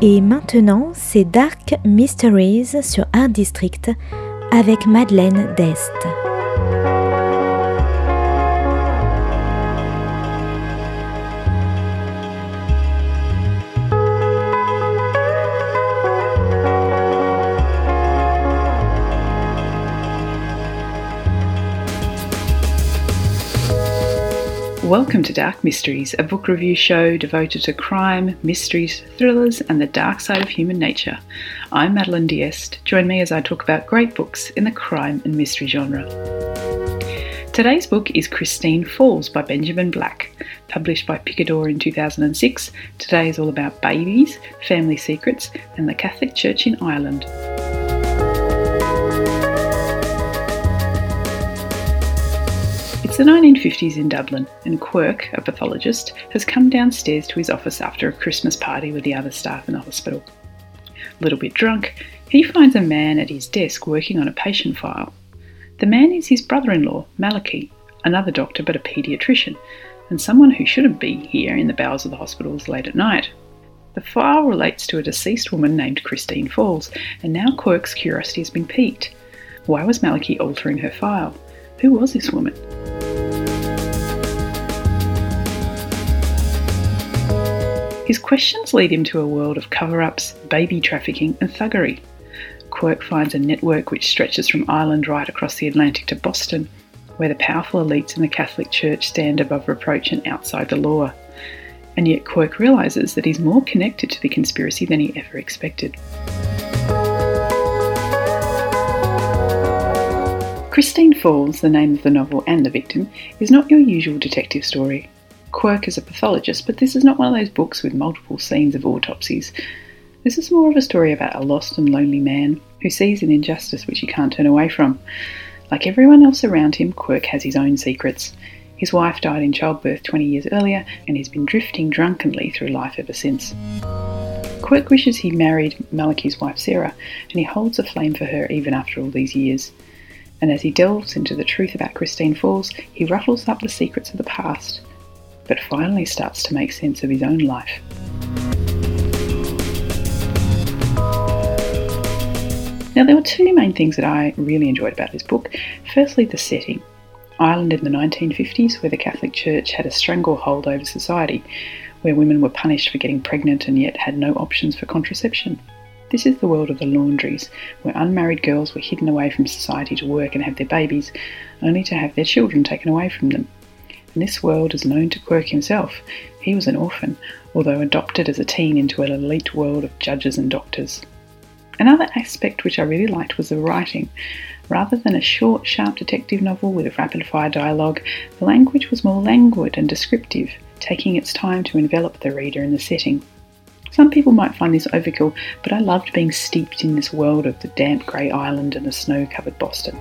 Et maintenant, c'est Dark Mysteries sur Art District avec Madeleine Dest. Welcome to Dark Mysteries, a book review show devoted to crime, mysteries, thrillers and the dark side of human nature. I'm Madeleine D'Este. Join me as I talk about great books in the crime and mystery genre. Today's book is Christine Falls by Benjamin Black. Published by Picador in 2006, today is all about babies, family secrets and the Catholic Church in Ireland. It's the 1950s in Dublin, and Quirk, a pathologist, has come downstairs to his office after a Christmas party with the other staff in the hospital. A little bit drunk, he finds a man at his desk working on a patient file. The man is his brother-in-law, Malachi, another doctor but a paediatrician, and someone who shouldn't be here in the bowels of the hospitals late at night. The file relates to a deceased woman named Christine Falls, and now Quirk's curiosity has been piqued. Why was Malachi altering her file? Who was this woman? His questions lead him to a world of cover-ups, baby trafficking and thuggery. Quirk finds a network which stretches from Ireland right across the Atlantic to Boston, where the powerful elites in the Catholic Church stand above reproach and outside the law. And yet Quirk realises that he's more connected to the conspiracy than he ever expected. Christine Falls, the name of the novel and the victim, is not your usual detective story. Quirk is a pathologist, but this is not one of those books with multiple scenes of autopsies. This is more of a story about a lost and lonely man who sees an injustice which he can't turn away from. Like everyone else around him, Quirk has his own secrets. His wife died in childbirth 20 years earlier, and he's been drifting drunkenly through life ever since. Quirk wishes he married Malachi's wife Sarah, and he holds a flame for her even after all these years. And as he delves into the truth about Christine Falls, he ruffles up the secrets of the past, but finally starts to make sense of his own life. Now, there were two main things that I really enjoyed about this book. Firstly, the setting. Ireland in the 1950s, where the Catholic Church had a stranglehold over society, where women were punished for getting pregnant and yet had no options for contraception. This is the world of the laundries, where unmarried girls were hidden away from society to work and have their babies, only to have their children taken away from them. And this world is known to Quirk himself. He was an orphan, although adopted as a teen into an elite world of judges and doctors. Another aspect which I really liked was the writing. Rather than a short, sharp detective novel with rapid-fire dialogue, the language was more languid and descriptive, taking its time to envelop the reader in the setting. Some people might find this overkill, but I loved being steeped in this world of the damp grey Ireland and the snow-covered Boston.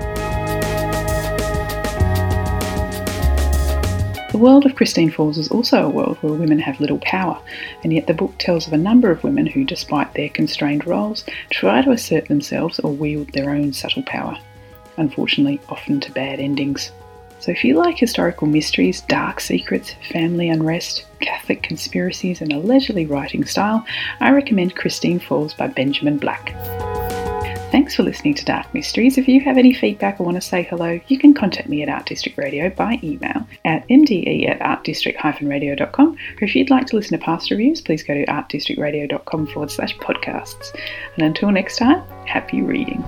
The world of Christine Falls is also a world where women have little power, and yet the book tells of a number of women who, despite their constrained roles, try to assert themselves or wield their own subtle power, unfortunately often to bad endings. So if you like historical mysteries, dark secrets, family unrest, Catholic conspiracies and a leisurely writing style, I recommend Christine Falls by Benjamin Black. Thanks for listening to Dark Mysteries. If you have any feedback or want to say hello, you can contact me at Art District Radio by email at mde@artdistrict-radio.com, or if you'd like to listen to past reviews, please go to artdistrictradio.com/podcasts. And until next time, happy reading.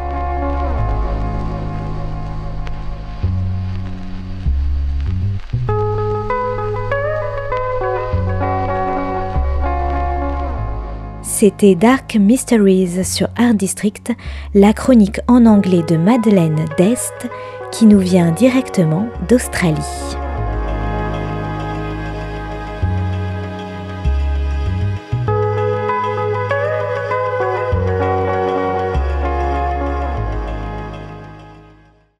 C'était Dark Mysteries sur Art District, la chronique en anglais de Madeleine Dest qui nous vient directement d'Australie.